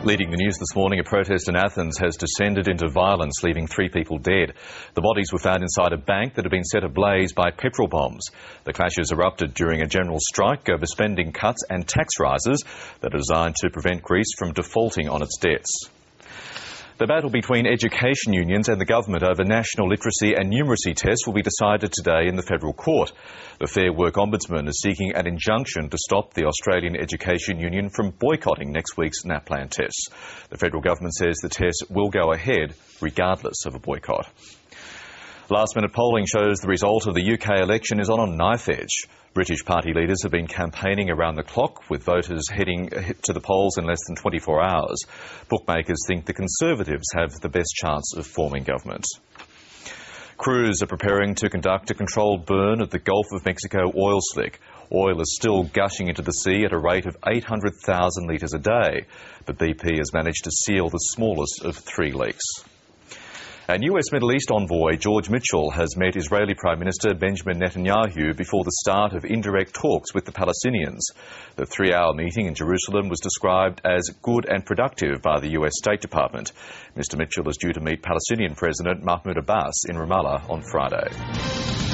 Leading the news this morning, a protest in Athens has descended into violence, leaving 3 people dead. The bodies were found inside a bank that had been set ablaze by petrol bombs. The clashes erupted during a general strike over spending cuts and tax rises that are designed to prevent Greece from defaulting on its debts. The battle between education unions and the government over national literacy and numeracy tests will be decided today in the federal court. The Fair Work Ombudsman is seeking an injunction to stop the Australian Education Union from boycotting next week's NAPLAN tests. The federal government says the tests will go ahead regardless of a boycott. Last-minute polling shows the result of the UK election is on a knife edge. British party leaders have been campaigning around the clock, with voters heading to the polls in less than 24 hours. Bookmakers think the Conservatives have the best chance of forming government. Crews are preparing to conduct a controlled burn of the Gulf of Mexico oil slick. Oil is still gushing into the sea at a rate of 800,000 litres a day, but BP has managed to seal the smallest of 3 leaks. And US Middle East envoy George Mitchell has met Israeli Prime Minister Benjamin Netanyahu before the start of indirect talks with the Palestinians. The 3-hour meeting in Jerusalem was described as good and productive by the US State Department. Mr. Mitchell is due to meet Palestinian President Mahmoud Abbas in Ramallah on Friday.